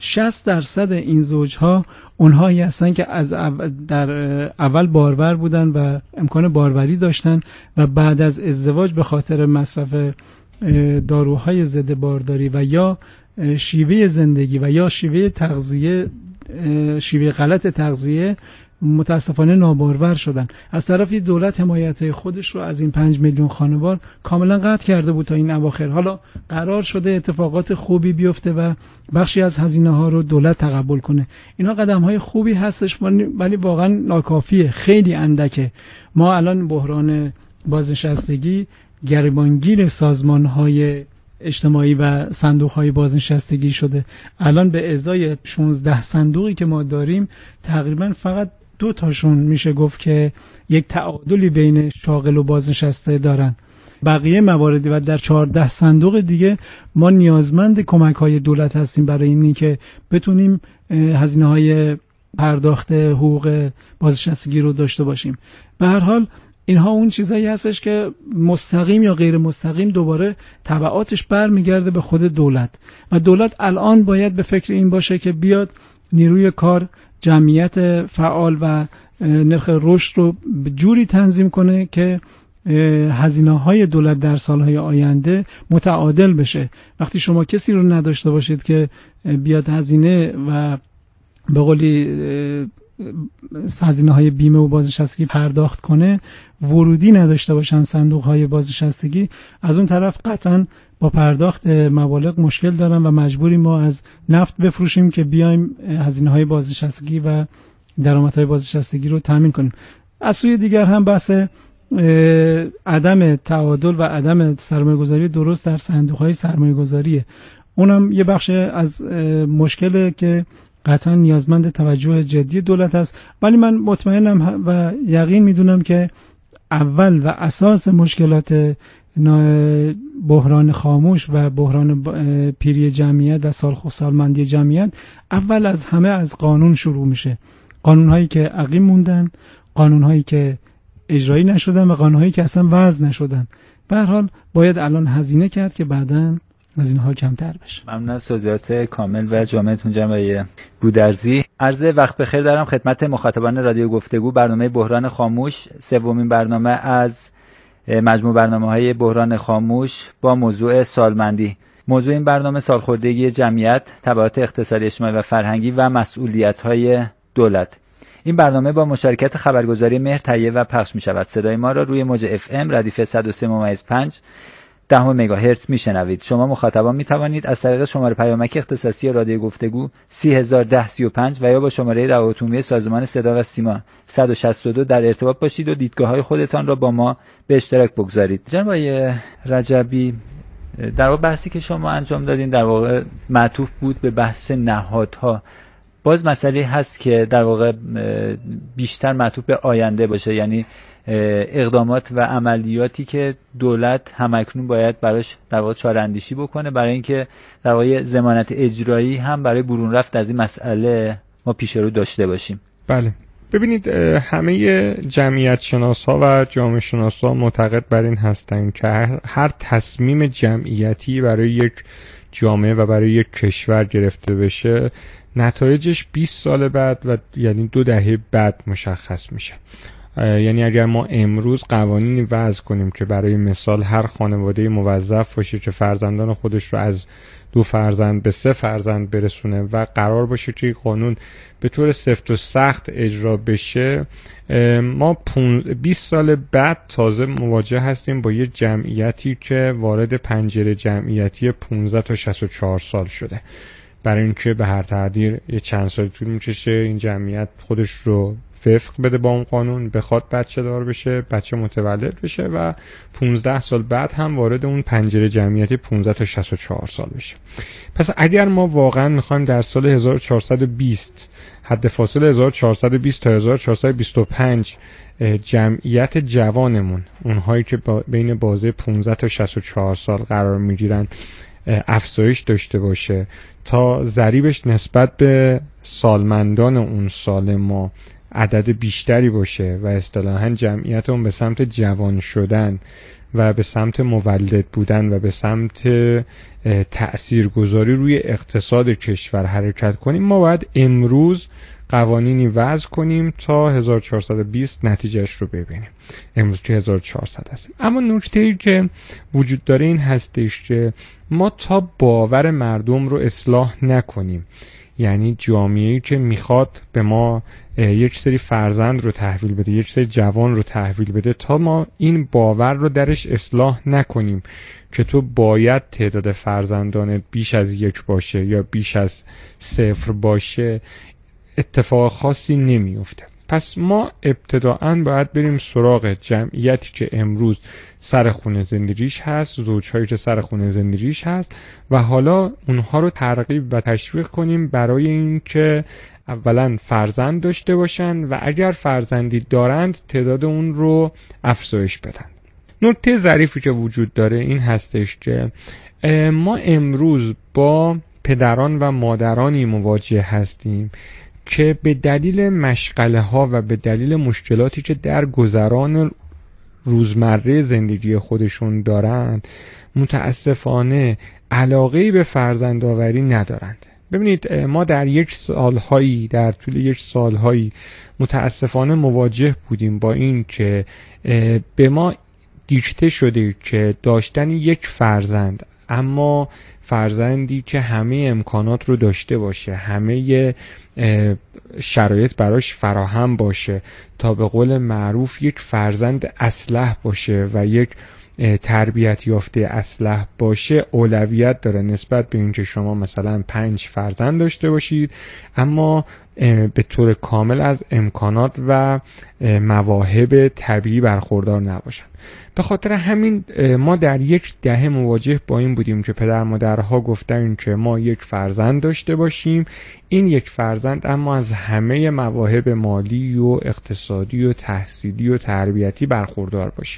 60% این زوجها اونهایی هستن که از در اول بارور بودن و امکان باروری داشتن و بعد از ازدواج به خاطر مصرف داروهای ضد بارداری و یا شیوه زندگی و یا شیوه تغذیه، شیوه غلط تغذیه، متاسفانه نابارور شدن. از طرفی دولت حمایت خودش رو از این 5 میلیون خانوار کاملا قطع کرده بود تا این اواخر. حالا قرار شده اتفاقات خوبی بیفته و بخشی از هزینه ها رو دولت تقبل کنه. اینا قدم های خوبی هستش ولی واقعا ناکافیه، خیلی اندکه. ما الان بحران بازنشستگی گریبانگیر سازمان های اجتماعی و صندوق های بازنشستگی شده. الان به ازای 16 صندوقی که ما داریم تقریبا فقط 2 تاشون میشه گفت که یک تعادلی بین شاغل و بازنشسته دارن. بقیه مواردی و در 14 صندوق دیگه ما نیازمند کمک های دولت هستیم برای اینی که بتونیم هزینه های پرداخت حقوق بازنشستگی رو داشته باشیم. به هر حال اینها اون چیزایی هستش که مستقیم یا غیر مستقیم دوباره تبعاتش برمیگرده به خود دولت و دولت الان باید به فکر این باشه که بیاد نیروی کار، جمعیت فعال و نرخ رشد رو به جوری تنظیم کنه که هزینه‌های دولت در سالهای آینده متعادل بشه. وقتی شما کسی رو نداشته باشید که بیاد هزینه و به قولی هزینه‌های بیمه و بازنشستگی پرداخت کنه، ورودی نداشته باشن صندوق‌های بازنشستگی، از اون طرف قطعاً با پرداخت مبالغ مشکل دارن و مجبوریم ما از نفت بفروشیم که بیایم هزینه‌های بازنشستگی و درآمدهای بازنشستگی رو تامین کنیم. از سوی دیگر هم بحث عدم تعادل و عدم سرمایه‌گذاری درست در صندوق‌های سرمایه‌گذاریه. اونم یه بخش از مشکله که قطعا نیازمند توجه جدی دولت است. ولی من مطمئنم و یقین میدونم که اول و اساس مشکلات بحران خاموش و بحران پیری جمعیت و سالمندی جمعیت اول از همه از قانون شروع میشه. قانونهایی که عقیم موندن، قانونهایی که اجرایی نشدن و قانونهایی که اصلا وضع نشدن. به هر حال باید الان هزینه کرد که بعداً از اینها کمتر بشه. ممنون از توضیحات کامل و جامعتون جناب گودرزی. عرض وقت بخیر دارم خدمت مخاطبان رادیو گفتگو. برنامه بحران خاموش، سومین برنامه از مجموع برنامه‌های بحران خاموش با موضوع سالمندی. موضوع این برنامه سالخوردگی جمعیت، تبعات اقتصادی، اجتماعی و فرهنگی و مسئولیت‌های دولت. این برنامه با مشارکت خبرگزاری مهر تهیه و پخش می‌شود. صدای ما را روی موج FM ردیف 103.5 10 مگاهرتز میشنوید. شما مخاطبان میتوانید از طریق شماره پیامک اختصاصی رادیو گفتگو 3001035 و یا با شماره روابط عمومی سازمان صدا و سیما 162 در ارتباط باشید و دیدگاه‌های خودتان را با ما به اشتراک بگذارید. جناب رجبی، در واقع بحثی که شما انجام دادین در واقع معطوف بود به بحث نهادها. باز مسئله هست که در واقع بیشتر معطوف به آینده باشه، یعنی اقدامات و عملیاتی که دولت همکنون باید براش در واقع چاره‌اندیشی بکنه برای اینکه در واقع ضمانت اجرایی هم برای برون رفت از این مسئله ما پیش رو داشته باشیم. بله، ببینید همه جمعیت شناسا و جامعه شناسا معتقد بر این هستند که هر تصمیم جمعیتی برای یک جامعه و برای یک کشور گرفته بشه نتایجش 20 سال بعد و یعنی 2 دهه بعد مشخص میشه. یعنی اگر ما امروز قوانینی وضع کنیم که برای مثال هر خانواده موظف باشه که فرزندان خودش رو از 2 فرزند به 3 فرزند برسونه و قرار باشه که قانون به طور سفت و سخت اجرا بشه، ما 20 سال بعد تازه مواجه هستیم با یه جمعیتی که وارد پنجره جمعیتی 15 تا 64 سال شده. برای اینکه به هر تقدیر یه چند سال طول می‌کشه این جمعیت خودش رو وفق بده با اون قانون، بخواد بچه دار بشه، بچه متولد بشه و 15 سال بعد هم وارد اون پنجره جمعیتی 15 تا 64 سال بشه. پس اگر ما واقعا میخوایم در سال 1420 حد فاصله 1420 تا 1425 جمعیت جوانمون، اونهایی که بین بازه 15 تا 64 سال قرار میگیرن، افزایش داشته باشه تا ضریبش نسبت به سالمندان اون سال ما عدد بیشتری باشه و اصطلاحاً جمعیت اون به سمت جوان شدن و به سمت مولد بودن و به سمت تأثیرگذاری روی اقتصاد کشور حرکت کنیم، ما باید امروز قوانینی وضع کنیم تا 1420 نتیجهش رو ببینیم. امروز که 1400 هستیم. اما نکته‌ای که وجود داره این هستش که ما تا باور مردم رو اصلاح نکنیم، یعنی جامعه‌ای که میخواد به ما یک سری فرزند رو تحویل بده، یک سری جوان رو تحویل بده، تا ما این باور رو درش اصلاح نکنیم که تو باید تعداد فرزندانت بیش از 1 باشه یا بیش از 0 باشه، اتفاق خاصی نمیفته. پس ما ابتداءً باید بریم سراغ جمعیتی که امروز سر خونه زندگیش هست، زوجهایی که سر خونه زندگیش هست، و حالا اونها رو ترغیب و تشویق کنیم برای این که اولا فرزند داشته باشن و اگر فرزندی دارند تعداد اون رو افزایش بدن. نکته ظریفی که وجود داره این هستش که ما امروز با پدران و مادرانی مواجه هستیم که به دلیل مشغله ها و به دلیل مشکلاتی که در گذران روزمره زندگی خودشون دارند متاسفانه علاقه‌ای به فرزندآوری ندارند. ببینید ما در طول یک سالهایی متاسفانه مواجه بودیم با این که به ما دیکته شده که داشتن یک فرزند، اما فرزندی که همه امکانات رو داشته باشه، همه شرایط براش فراهم باشه تا به قول معروف یک فرزند اصلح باشه و یک تربیت یافته اصلح باشه، اولویت داره نسبت به اینکه شما مثلا 5 فرزند داشته باشید اما به طور کامل از امکانات و مواهب طبیعی برخوردار نباشن. به خاطر همین ما در یک دهه مواجه با این بودیم که پدر مادرها گفتن که ما یک فرزند داشته باشیم، این یک فرزند اما از همه مواهب مالی و اقتصادی و تحصیلی و تربیتی برخوردار باشه.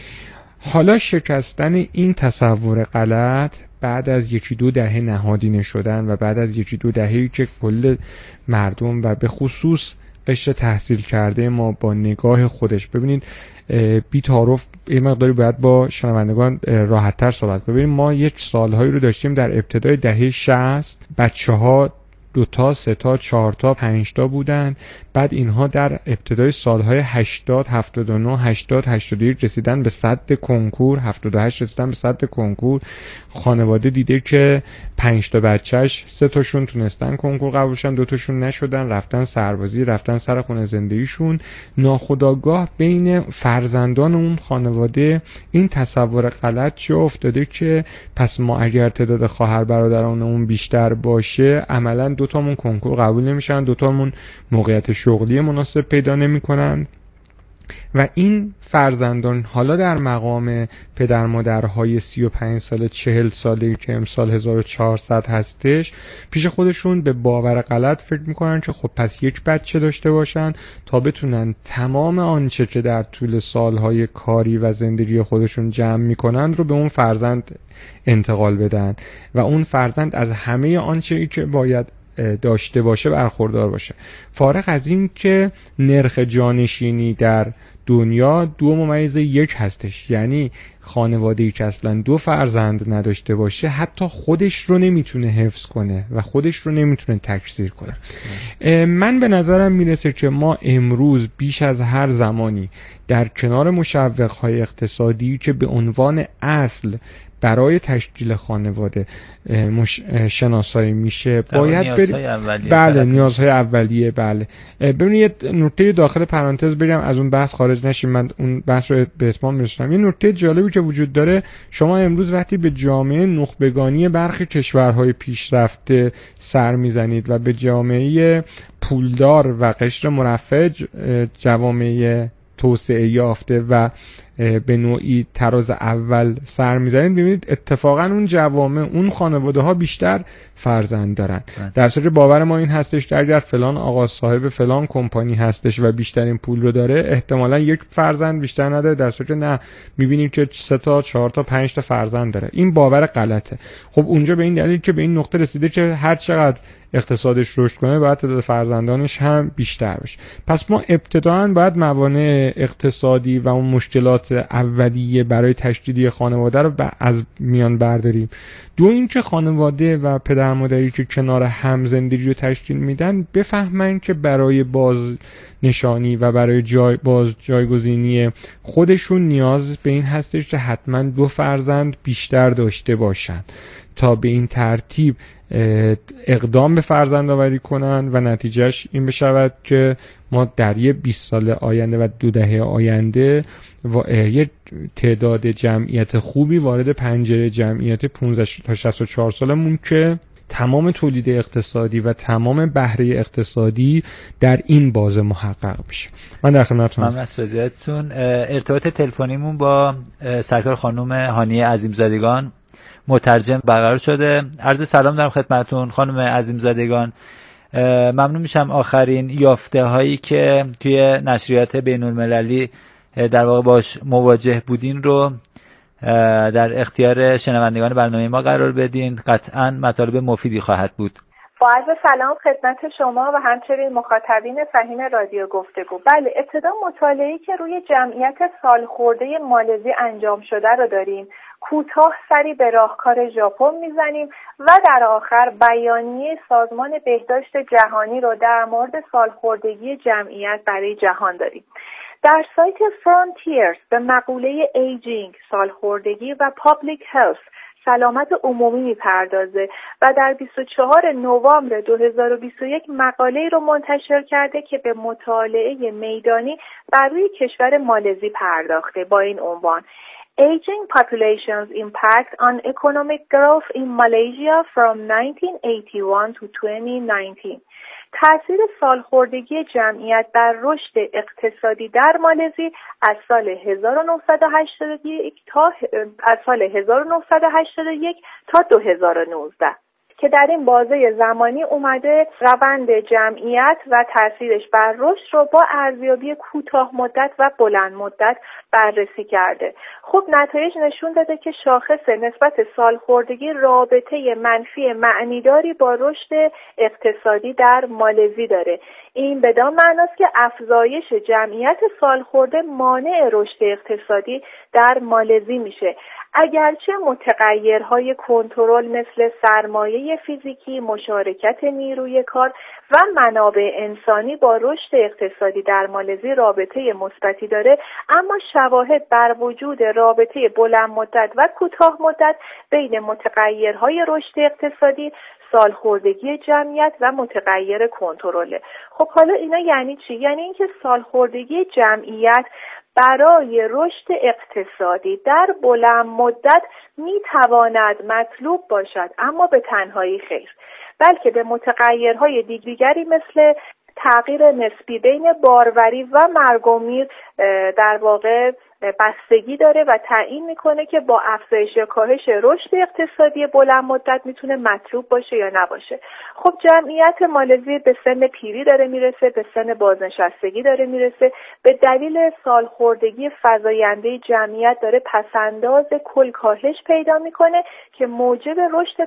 حالا شکستن این تصور غلط بعد از 1-2 دهه نهادینه شدن و بعد از 1-2 دهه‌ای که کل مردم و به خصوص قشر تحصیل کرده ما با نگاه خودش، ببینید بی تعارف یه مقداری باید با شنوندگان راحت‌تر صحبت کنیم. ببینید ما یک سالهایی رو داشتیم در ابتدای دهه 60 بچه‌ها 2 تا 3 تا 4 تا 5 تا بودن، بعد اینها در ابتدای سالهای 80 79 80 81 رسیدن به سد کنکور، 78 رسیدن به سد کنکور. خانواده دیده که 5 تا بچهش 3 تاشون تونستن کنکور قبول شن، 2 تاشون نشدن، رفتن سربازی، رفتن سر خونه زندگیشون. ناخودآگاه بین فرزندان اون خانواده این تصور غلط چه افتاده که پس ما اگر تعداد خواهر برادرانمون بیشتر باشه عملاً 2 تامون کنکور قبول نمیشن، 2 تامون موقعیت شغلی مناسب پیدا نمیکنن و این فرزندان حالا در مقام پدر مادرهای 35 ساله 40 ساله که امسال 1400 هستش پیش خودشون به باور غلط فکر میکنن که خب پس یک بچه داشته باشن تا بتونن تمام آنچه که در طول سالهای کاری و زندگی خودشون جمع میکنن رو به اون فرزند انتقال بدن و اون فرزند از همه آنچه‌ای که باید داشته باشه برخوردار باشه. فارغ از این که نرخ جانشینی در دنیا 2:1 هستش، یعنی خانواده‌ای که اصلا 2 فرزند نداشته باشه حتی خودش رو نمیتونه حفظ کنه و خودش رو نمیتونه تکثیر کنه. من به نظرم میرسه که ما امروز بیش از هر زمانی در کنار مشوق‌های اقتصادی که به عنوان اصل برای تشکیل خانواده شناسایی میشه باید بریم نیازهای اولیه. بله ببینید یه نکته داخل پرانتز بگم از اون بحث خارج نشیم، من اون بحث رو به اتمام میرسونم. یه نکته جالبی که وجود داره، شما امروز وقتی به جامعه نخبگانی برخی کشورهای پیشرفته سر میزنید و به جامعه پولدار و قشر مرفه جوامع توسعه یافته و به نوعی تراز اول سر میزنید، ببینید اتفاقا اون جوامع اون خانواده ها بیشتر فرزند دارن. در صورتی باور ما این هستش که اگر فلان آقا صاحب فلان کمپانی هستش و بیشترین پول رو داره احتمالاً 1 فرزند بیشتر نداره، در صورتی نه میبینید که 3 تا 4 تا 5 تا فرزند داره. این باور غلطه. خب اونجا به این دلیل که به این نقطه رسیده که هر چقدر اقتصادش رشد کنه باید تعداد فرزندانش هم بیشتر بشه. پس ما ابتداً باید موانع اقتصادی و اون مشکلات اولیه برای تشدید خانواده رو از میان برداریم. دو اینکه خانواده و پدر مادری که کنار هم زندگی رو تشکیل میدن بفهمن که برای بازنشانی و برای جایگزینی خودشون نیاز به این هستش که حتما 2 فرزند بیشتر داشته باشن تا به این ترتیب اقدام به فرزندآوری کنن و نتیجهش این بشود که ما در یه 20 سال آینده و 2 دهه آینده یه تعداد جمعیت خوبی وارد پنجره جمعیت 15 تا 64 سالمون که تمام تولید اقتصادی و تمام بهره اقتصادی در این بازه محقق بشه. من در خدمتتون هستم. ممنون از توضیحاتتون. ارتباط تلفنیمون با سرکار خانم هانیه عظیمزادگان مترجم برقرار شده. عرض سلام دارم خدمتتون خانم عظیمزادگان. ممنون میشم آخرین یافته هایی که توی نشریات بین المللی در واقع باش مواجه بودین رو در اختیار شنوندگان برنامه ما قرار بدین. قطعاً مطالب مفیدی خواهد بود. با عرض سلام خدمت شما و همچنین مخاطبین فهیم رادیو گفتگو. بله، ابتدا مطالعه‌ای که روی جمعیت سالخورده مالزی انجام شده رو داریم. کوتاه سری به راهکار ژاپن میزنیم و در آخر بیانیه سازمان بهداشت جهانی رو در مورد سالخوردگی جمعیت برای جهان داریم. در سایت فرانتیرز به مقوله ایجینگ، سالخوردگی و پابلیک هلث، سلامت عمومی میپردازه و در 24 نوامبر 2021 مقاله‌ای رو منتشر کرده که به مطالعه میدانی بر روی کشور مالزی پرداخته با این عنوان Aging Population's Impact on Economic Growth in Malaysia from 1981 to 2019. تأثیر سالخوردگی جمعیت بر رشد اقتصادی در مالزی از سال 1981 تا 2019 که در این بازه زمانی اومده روند جمعیت و تأثیرش بر رشد رو با ارزیابی کوتاه مدت و بلند مدت بررسی کرده. خب نتایج نشون داده که شاخص نسبت سالخوردگی رابطه منفی معنیداری با رشد اقتصادی در مالزی داره. این بدان معناست که افزایش جمعیت سالخورده مانع رشد اقتصادی در مالزی میشه. اگرچه متغیرهای کنترل مثل سرمایه فیزیکی، مشارکت نیروی کار و منابع انسانی با رشد اقتصادی در مالزی رابطه مثبتی داره، اما شواهد بر وجود رابطه بلند مدت و کوتاه مدت بین متغیرهای رشد اقتصادی، سالخوردگی جمعیت و متغیر کنترله. خب حالا اینا یعنی چی؟ یعنی اینکه سالخوردگی جمعیت برای رشد اقتصادی در بلند مدت میتواند مطلوب باشد، اما به تنهایی خیر، بلکه به متغیرهای دیگری مثل تغییر نسبی بین باروری و مرگ و میر در واقع بستگی داره و تعیین میکنه که با افزایش یا کاهش رشد اقتصادی بلند مدت میتونه مطلوب باشه یا نباشه. خب جمعیت مالزی به سن پیری داره میرسه، به سن بازنشستگی داره میرسه، به دلیل سالخوردگی فزاینده جمعیت داره پسنداز کل کاهش پیدا میکنه که موجب رشد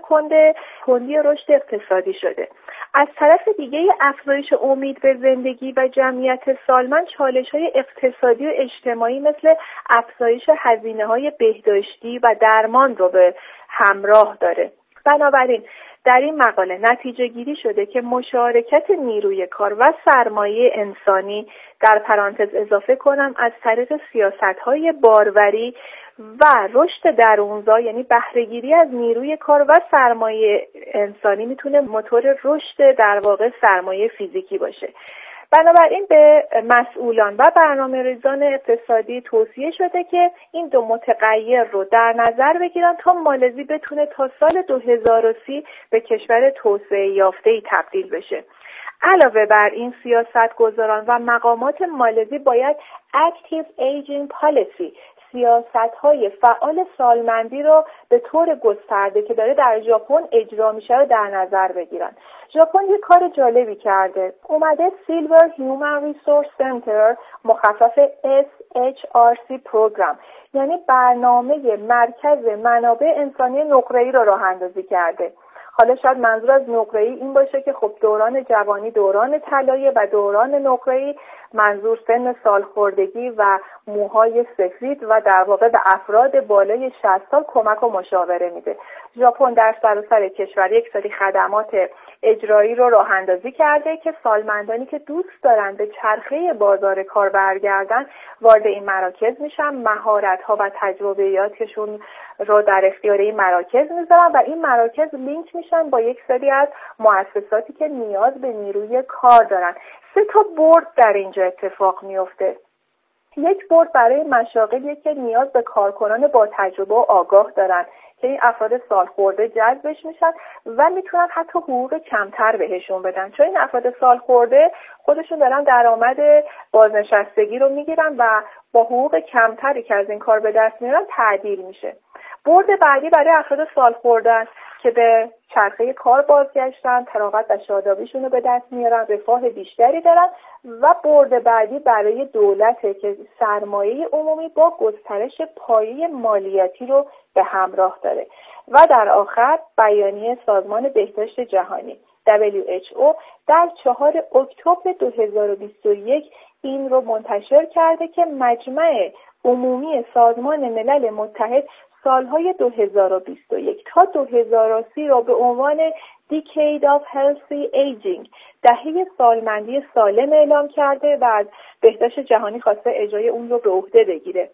کندی رشد اقتصادی شده. از طرف دیگه افزایش امید به زندگی و جمعیت سالمند چالش‌های اقتصادی و اجتماعی مثل افزایش هزینه‌های بهداشتی و درمان رو به همراه داره. بنابراین در این مقاله نتیجه گیری شده که مشارکت نیروی کار و سرمایه انسانی، در پرانتز اضافه کنم از طریق سیاست‌های باروری و رشد درونزا، یعنی بهره‌گیری از نیروی کار و سرمایه انسانی، میتونه موتور رشد در واقع سرمایه فیزیکی باشه. بنابراین به مسئولان و برنامه‌ریزان اقتصادی توصیه شده که این دو متغیر رو در نظر بگیرن تا مالزی بتونه تا سال 2030 به کشور توسعه یافته‌ای تبدیل بشه. علاوه بر این سیاستگزاران و مقامات مالزی باید Active Aging Policy، سیاست‌های فعال سالمندی رو به طور گسترده که داره در ژاپن اجرا میشه رو در نظر بگیرن. ژاپن یه کار جالبی کرده، اومده Silver Human Resource Center مخفف SHRC پروگرام، یعنی برنامه مرکز منابع انسانی نقره‌ای رو راه اندازی کرده. حالا شاید منظور از نقره‌ای این باشه که خب دوران جوانی دوران طلاییه و دوران نقره‌ای منظور سن سالخوردگی و موهای سفید و در واقع به افراد بالای 60 سال کمک و مشاوره میده. ژاپن در سراسر کشور یک سری خدمات اجرایی رو راه اندازی کرده که سالمندانی که دوست دارن به چرخه بازار کار برگردن وارد این مراکز میشن، مهارت‌ها و تجربیاتشون رو در اختیار این مراکز میذارن و این مراکز لینک میشن با یک سری از مؤسساتی که نیاز به نیروی کار دارن. 3 بورد در اینجا اتفاق میفته. یک بورد برای مشاغلی که نیاز به کارکنان با تجربه و آگاه دارن که این افراد سالخورده جذبش میشن و میتونن حتی حقوق کمتر بهشون بدن، چون این افراد سالخورده خودشون دارن درآمد بازنشستگی رو میگیرن و با حقوق کمتری که از این کار به دست میارن تعدیل میشه. بورد بعدی برای افراد سالخورده که به چرخه کار بازگشتن، تراوت و شادابیشون رو به دست میارن، رفاه بیشتری دارن. و بورد بعدی برای دولته که سرمایه عمومی با گسترش پایه مالیاتی رو به همراه داره. و در آخر بیانیه سازمان بهداشت جهانی WHO در 4 اکتبر 2021 این رو منتشر کرده که مجمع عمومی سازمان ملل متحد سالهای 2021 تا 2030 را به عنوان Decade of Healthy Aging، دهه سالمندی سالم اعلام کرده و از بهداشت جهانی خواسته اجرای اون رو به عهده بگیره.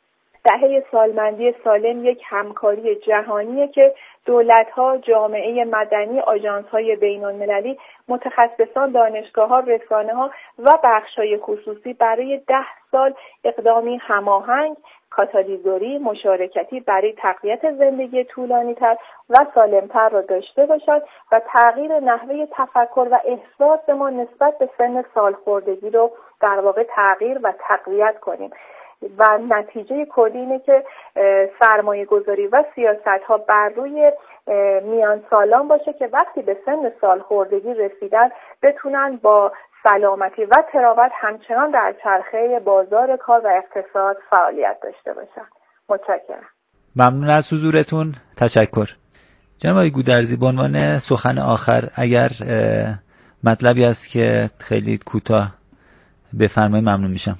دهه سالمندی سالم یک همکاری جهانیه که دولت‌ها، جامعه مدنی، آژانس‌های بین‌المللی، متخصصان، دانشگاه‌ها، رسانه‌ها و بخش‌های خصوصی برای 10 سال اقدامی هماهنگ، کاتالیزوری، مشارکتی برای تقویت زندگی طولانی‌تر و سالمتر را داشته باشد و تغییر نحوه تفکر و احساس ما نسبت به سن سالخوردگی رو در واقع تغییر و تقویت کنیم. و نتیجه کلی اینه که سرمایه گذاری و سیاست ها بر روی میان سالان باشه که وقتی به سن سالخوردگی رسیدن بتونن با سلامتی و تراوت همچنان در چرخه بازار کار و اقتصاد فعالیت داشته باشن. متشکرم. ممنون از حضورتون. تشکر. جناب آقای گودرزی، به عنوان سخن آخر اگر مطلبی هست که خیلی کوتاه بفرمایید ممنون میشم.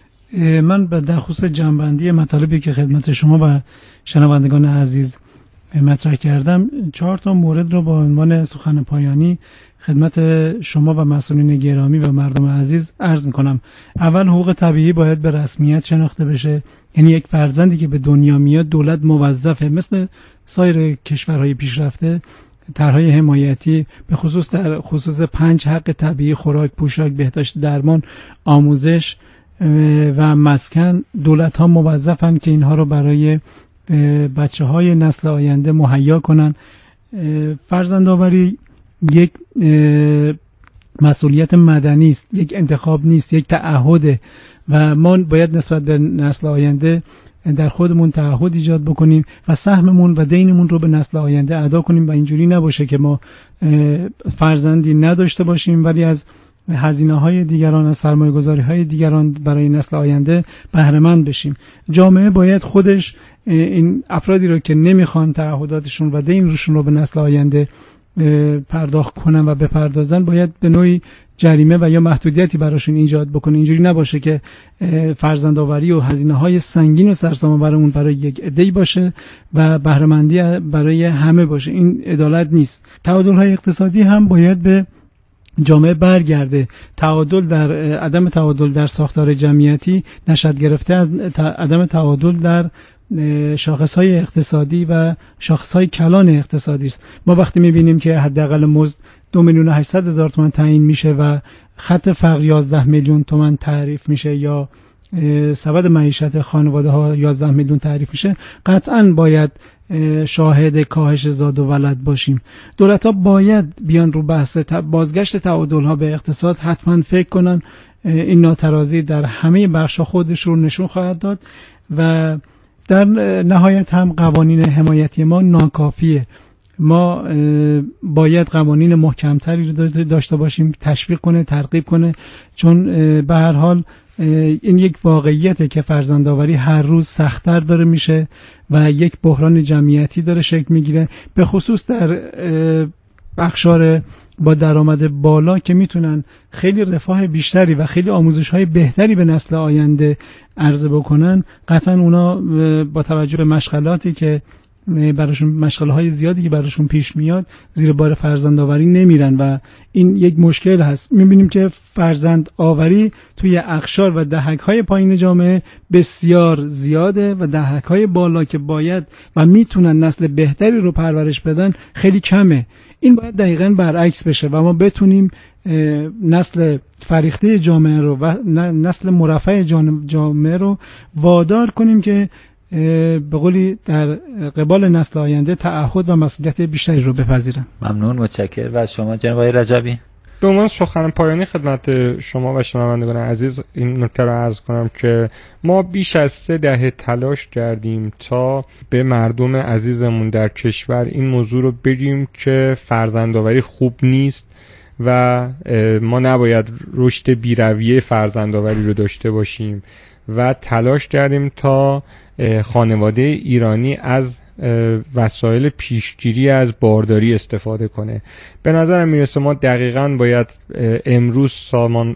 من در خصوص جنبندی مطالبی که خدمت شما و شنوندگان عزیز مطرح کردم 4 مورد رو با عنوان سخن پایانی خدمت شما و مسئولین گرامی و مردم عزیز عرض میکنم. اول، حقوق طبیعی باید به رسمیت شناخته بشه. یعنی یک فرزندی که به دنیا میاد دولت موظفه مثل سایر کشورهای پیشرفته طرحهای حمایتی به خصوص در خصوص 5 حق طبیعی، خوراک، پوشاک، بهداشت، درمان، آموزش و مسکن، دولت ها موظفن که اینها رو برای بچه های نسل آینده مهیا کنن. فرزندآوری یک مسئولیت مدنی است، یک انتخاب نیست، یک تعهده و ما باید نسبت به نسل آینده در خودمون تعهد ایجاد بکنیم و سهممون و دینمون رو به نسل آینده ادا کنیم و اینجوری نباشه که ما فرزندی نداشته باشیم ولی از هزینه‌های دیگران، از سرمایه‌گذاری‌های دیگران برای نسل آینده بهره مند بشیم. جامعه باید خودش این افرادی رو که نمیخوان تعهداتشون و دین روشون رو به نسل آینده پرداخت کنن و بپردازن باید به نوعی جریمه و یا محدودیتی براشون ایجاد بکنه. اینجوری نباشه که فرزندآوری و هزینه‌های سنگین و سرسام‌آورمون برای یک عده‌ای باشه و بهره مندی برای همه باشه. این عدالت نیست. تعادل‌های اقتصادی هم باید به جامعه برگرده. عدم تعادل در ساختار جمعیتی نشأت گرفته از عدم تعادل در شاخص‌های اقتصادی و شاخص‌های کلان اقتصادی است. ما وقتی می‌بینیم که حداقل مزد 2,800,000 تومان تعیین میشه و خط فقر 11 میلیون تومان تعریف میشه یا سبد معیشت خانواده‌ها 11 میلیون تعریف میشه، قطعاً باید شاهد کاهش زاد و ولد باشیم. دولت‌ها باید بیان رو بحث بازگشت تعادل‌ها به اقتصاد حتما فکر کنن. این ناترازی در همه بخش‌ها خودش رو نشون خواهد داد و در نهایت هم قوانین حمایتی ما ناکافیه. ما باید قوانین محکمتری رو داشته باشیم، تشویق کنه، ترغیب کنه، چون به هر حال این یک واقعیته که فرزندآوری هر روز سخت‌تر داره میشه و یک بحران جمعیتی داره شکل میگیره، به خصوص در اقشار با درآمد بالا که میتونن خیلی رفاه بیشتری و خیلی آموزش‌های بهتری به نسل آینده عرضه بکنن. قطعا اونا با توجه به مشغلاتی که براشون، مشغله‌های زیادی که براشون پیش میاد، زیر بار فرزندآوری نمیرن و این یک مشکل هست. میبینیم که فرزند آوری توی اقشار و دهک‌های پایین جامعه بسیار زیاده و دهک‌های بالا که باید و میتونن نسل بهتری رو پرورش بدن خیلی کمه. این باید دقیقاً برعکس بشه و ما بتونیم نسل فریخته جامعه رو و نسل مرفه جامعه رو وادار کنیم که به قولی در قبال نسل آینده تعهد و مسئولیت بیشتری رو بپذیرن. ممنون، متشکرم. و شما جناب آقای رجبی؟ به عنوان سخن پایانی خدمت شما و شنوندگان عزیز این نکته رو عرض کنم که ما بیش از 3 دهه تلاش کردیم تا به مردم عزیزمون در کشور این موضوع رو بگیم که فرزندآوری خوب نیست و ما نباید رشد بی‌رویه فرزندآوری رو داشته باشیم و تلاش کردیم تا خانواده ایرانی از وسایل پیشگیری از بارداری استفاده کنه. به نظرم میرسه ما دقیقاً باید امروز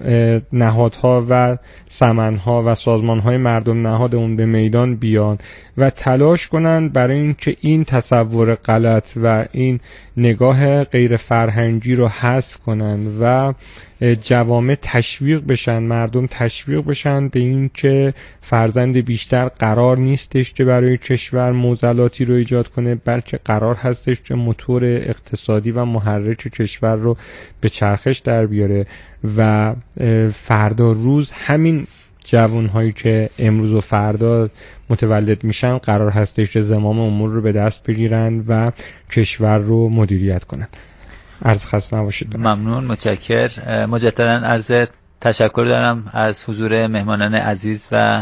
نهادها و سمنها و سازمانهای مردم نهادمون به میدان بیان و تلاش کنن برای اینکه این تصور غلط و این نگاه غیر فرهنگی رو حذف کنن و جوامع تشویق بشن، مردم تشویق بشن به این که فرزند بیشتر قرار نیستش که برای کشور معضلاتی رو ایجاد کنه، بلکه قرار هستش که موتور اقتصادی و محرک کشور رو به چرخش در بیاره و فردا روز همین جوانهایی که امروز و فردا متولد میشن قرار هستش که زمام امور رو به دست بگیرن و کشور رو مدیریت کنن. عرض خسته نباشید. ممنون، متشکر. مجددا عرض تشکر دارم از حضور مهمانان عزیز و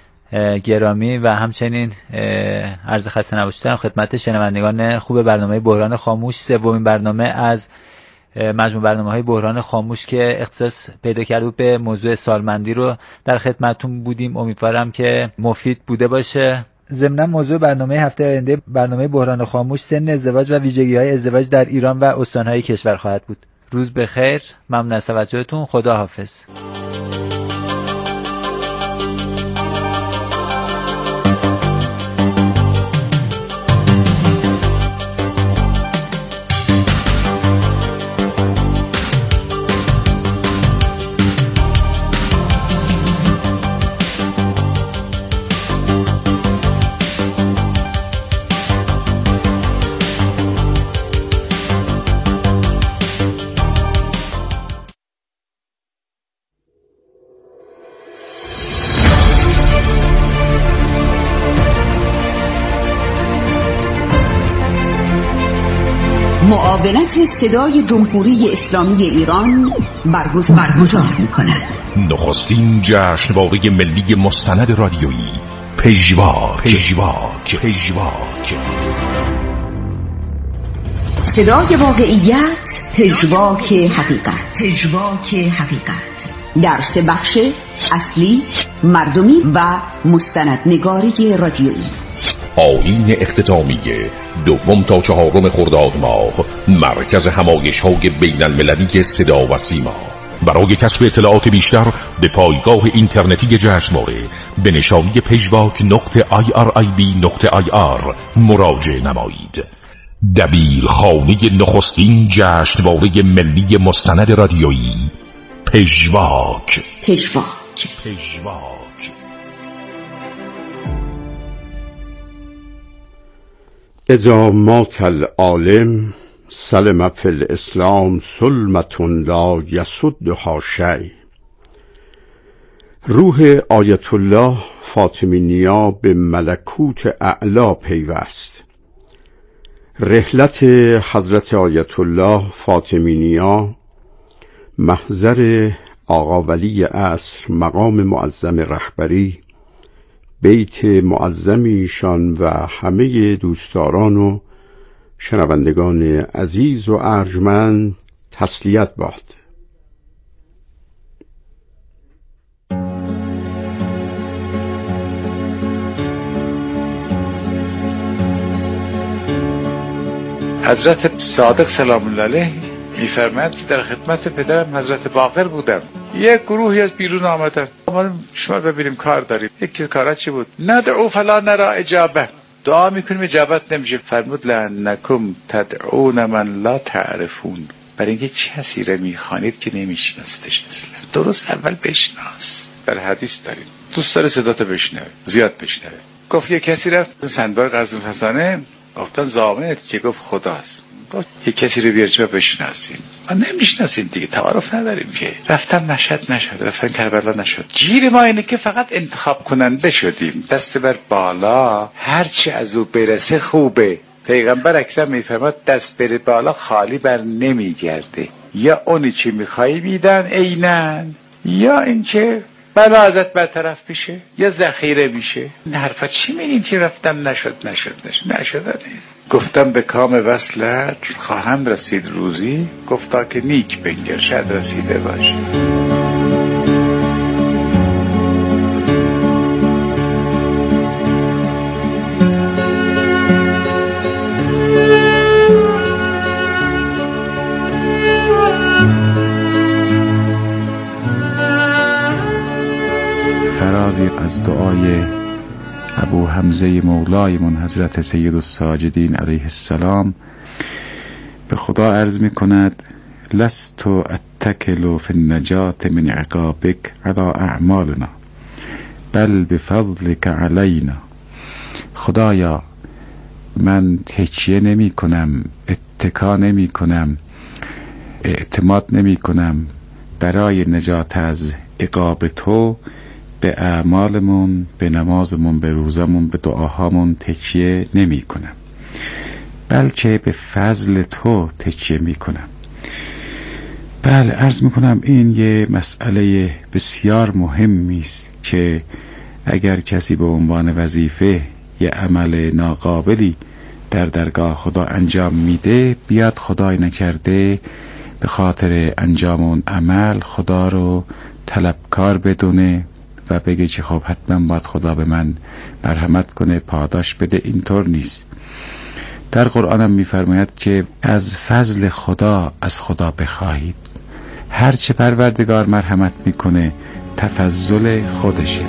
گرامی و همچنین عرض خسته نباشید دارم خدمت شنوندگان خوب برنامه بحران خاموش، سومین برنامه از مجموع برنامه‌های بحران خاموش که اختصاص پیدا کرده بود به موضوع سالمندی رو در خدمتتون بودیم. امیدوارم که مفید بوده باشه. ضمن موضوع برنامه هفته آینده برنامه بحران خاموش سن ازدواج و ویژگی‌های ازدواج در ایران و استان‌های کشور خواهد بود. روز بخیر، ممنون از توجهتون، خدا حافظ. معاونت صدای جمهوری اسلامی ایران برگزار می‌کند. نخستین جشنواره ملی مستند رادیویی پژواک. صدای واقعیت، پژواک حقیقت. در 3 بخش اصلی، مردمی و مستندنگاری رادیویی. آیین اختتامیه 2 تا 4 خرداد ماه، مرکز همایش‌های بین‌المللی صدا و سیما. برای کسب اطلاعات بیشتر به پایگاه اینترنتی جشنواره به نشانی pejvak.irib.ir مراجعه نمایید. دبیرخانه نخستین جشنواره ملی مستند رادیویی پژواک. اذا مات العالم سلم فی الاسلام سلمة لا یسدها شیء. روح آیت الله فاطمی نیا به ملکوت اعلی پیوست. رحلت حضرت آیت الله فاطمی نیا محضر آقا ولی عصر مقام معظم رهبری، بیت معظم ایشان و همه دوستداران و شنوندگان عزیز و ارجمند تسلیت باد. حضرت صادق سلام الله علیه می‌فرمایند که در خدمت پدرم حضرت باقر بودم. یک گروهی از بیرون آمدن. ما شما ببینیم کار داریم. یکی کارا چی بود؟ ندعو فلا نرا اجابه. دعا میکنیم اجابت نمیشه. فرمود لانکم تدعون من لا تعرفون. برای اینکه کسی را میخوانید که نمیشناسیدش اصلا. درست اول بشناس. در حدیث داریم. دوست داره صداتو بشنوه. زیاد بشنوه. گفت یک کسی رفت صندوق قرض الحسنه، گفتن ضامنت که گفت خداست. گفت یک کسی رو بیارید بشناسیم. ما نمیشناسیم دیگه، تعارف نداریم که. رفتم مشهد نشد، رفتن کربلا نشد. گیر ما اینه که فقط انتخاب کننده شدیم. دست بر بالا، هرچی از او برسه خوبه. پیغمبر اکرم میفرماد دست بر بالا خالی بر نمیگرده. یا اونی چی میخوایی میدن عینن، یا اینکه بلا ازت برطرف میشه یا ذخیره میشه. این حرفا چی میگین که رفتم نشد گفتم به کام وصلت خواهم رسید روزی، گفتا که نیک بنگر شاید رسیده باشه. فرازی از دعای ابو حمزه مولایمون حضرت سید الساجدین علیه السلام به خدا عرض می کند: لست اتکل فی النجات من عقابک علی اعمالنا بل بفضلک علینا. خدایا من تکیه نمی کنم، اتکا نمی کنم، اعتماد نمی کنم برای نجات از عقاب تو به اعمالمون، به نمازمون، به روزمون، به دعاهامون تکیه نمی کنم، بلکه به فضل تو تکیه می کنم. بله، عرض می کنم این یه مسئله بسیار مهمی است که اگر کسی به عنوان وظیفه یه عمل ناقابلی در درگاه خدا انجام میده، بیاد خدای نکرده به خاطر انجام اون عمل خدا رو طلبکار بدونه و بگه که خب حتما باید خدا به من مرحمت کنه، پاداش بده. اینطور نیست. در قرآن هم میفرماید که از فضل خدا از خدا بخواهید. هر چه پروردگار مرحمت میکنه تفضل خودشه.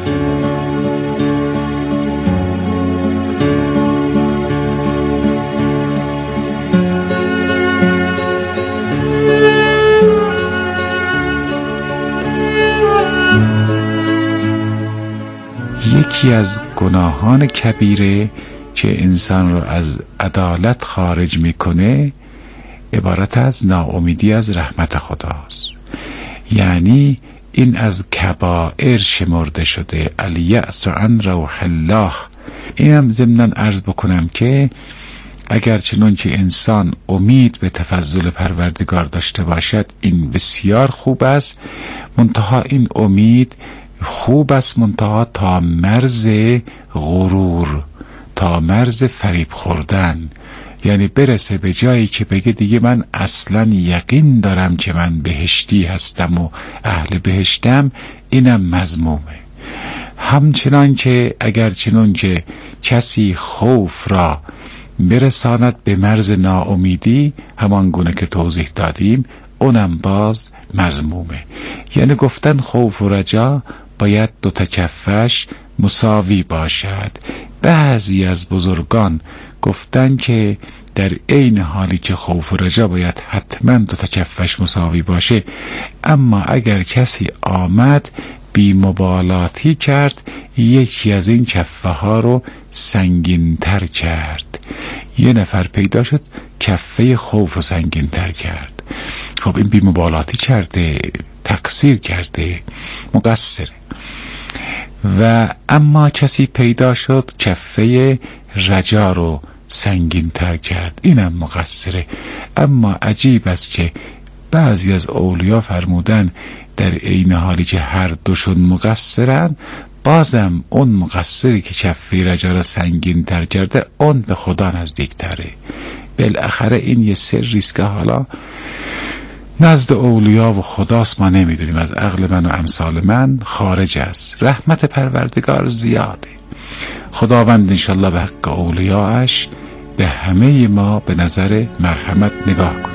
یکی از گناهان کبیره که انسان رو از عدالت خارج میکنه عبارت از ناامیدی از رحمت خداست. یعنی این از کبائر شمرده شده، الیأس عن روح الله. اینم ضمناً عرض بکنم که اگر چنان که انسان امید به تفضل پروردگار داشته باشد این بسیار خوب است، منتها این امید خوب است منتها تا مرز غرور، تا مرز فریب خوردن، یعنی برسه به جایی که بگه دیگه من اصلا یقین دارم که من بهشتی هستم و اهل بهشتم. اینم مذمومه. همچنان که اگر چنان که کسی خوف را برساند به مرز ناامیدی، همان گونه که توضیح دادیم، اونم باز مذمومه. یعنی گفتن خوف و رجا باید دو تا کفش مساوی باشد. بعضی از بزرگان گفتن که در عین حالی که خوف و رجا باید حتما دو تا کفش مساوی باشه، اما اگر کسی آمد بی مبالاتی کرد، یکی از این کفه ها رو سنگین تر کرد. یه نفر پیدا شد کفه خوف و سنگین تر کرد. خب این بی مبالاتی کرده، تقصیر کرده، مقصره. و اما کسی پیدا شد کفه رجا رو سنگین تر کرد، اینم مقصره. اما عجیب است که بعضی از اولیا فرمودن در عین حالی که هر دوشون مقصرن، بازم اون مقصری که کفه رجا رو سنگین تر کرده اون به خدا نزدیک تره. بالاخره این یه سریست که حالا نزد اولیا و خداست، ما نمیدونیم، از عقل من و امثال من خارج است. رحمت پروردگار زیاده. خداوند انشالله به حق اولیاش به همه ما به نظر مرحمت نگاه کنه.